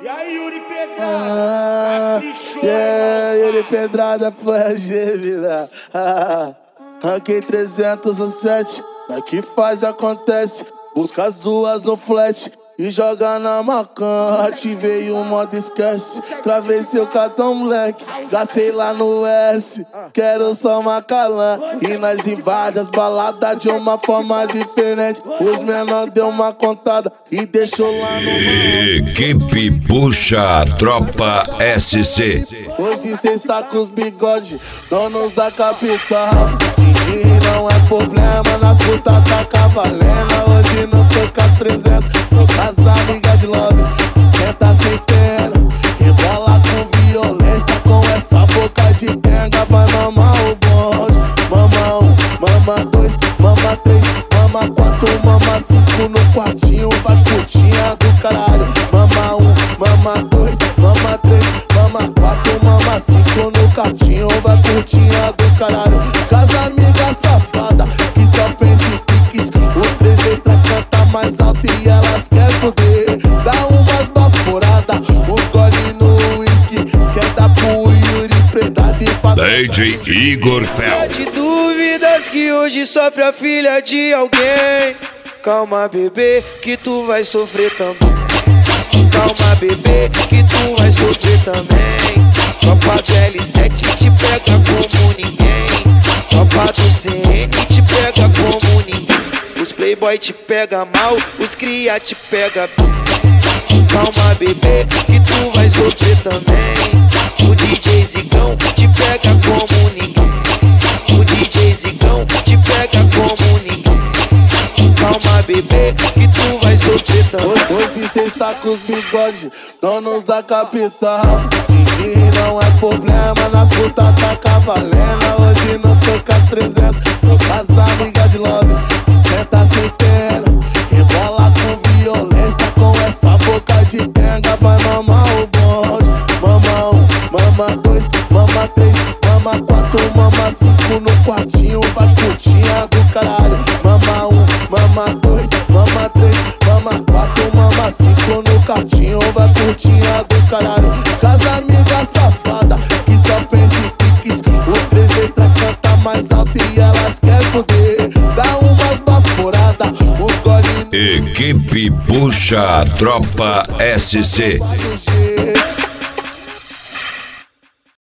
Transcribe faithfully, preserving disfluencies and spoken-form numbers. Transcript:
E aí, Yuri Pedrada? Ah, yeah, Yuri Pedrada foi a gêmea. Ah, ranquei trezentos e sete, aqui faz e acontece. Busca as duas no flat e joga na macan. Ativei o modo esquece, travei seu cartão moleque. Gastei lá no S, quero só Macalã. E nós invade as baladas de uma forma diferente. Os menor deu uma contada e deixou lá no... Equipe Puxa Tropa S C. Hoje cê está com os bigodes, donos da capital. Gigi não é problema, nas putas tá cavalena. Hoje não tô com as trezentas, tô com as amigas de Londres, que senta sem pena, rebola com violência, com essa boca de benga. Vai mamar o bonde, mama um, mama dois, mama três, mama quatro, mama cinco no quartinho. Vai putinha do caralho, mama um, mama dois, mama três, mama quatro, mama cinco no quartinho. Vai putinha do caralho, casa amiga safada, que só pensa em piques. O três letras canta mais alto e elas querem poder. Dá umas baforadas, uns gole no whisky, quer dar pro Yuri Pedrada e pra D J Igor Fel. De dúvidas que hoje sofre a filha de alguém. Calma, bebê, que tu vai sofrer também. Calma, bebê, que tu vai sofrer também. Tropa do L sete te pega como ninguém. Tropa do C N te pega como ninguém. Os playboy te pega mal, os cria te pega bem. Calma, bebê, que tu vai sofrer também. O D J Zigão te pega como ninguém. O D J Zigão te pega como ninguém. Calma, bebê, que tu vai sofrer também. Hoje cê está com os bigodes, donos da capital. Gigi não é problema, nas putas tá cavalena. Hoje não tô com as trezentas, tô com as amigas de Londres, que senta sem pena, rebola com violência, com essa boca de benga. Vai mamar o bonde, mama um, mama dois, mama três, mama quatro, mama cinco no quartinho. Vai putinha do caralho, mama um, mama dois, mama três, mama quatro, mama cinco no quartinho. Vai putinha do caralho, casa amiga safada, que só pensa em piques. O três letras canta mais alto e elas querem poder. Dá umas baforadas, uns gole no... Equipe Puxa Tropa S C.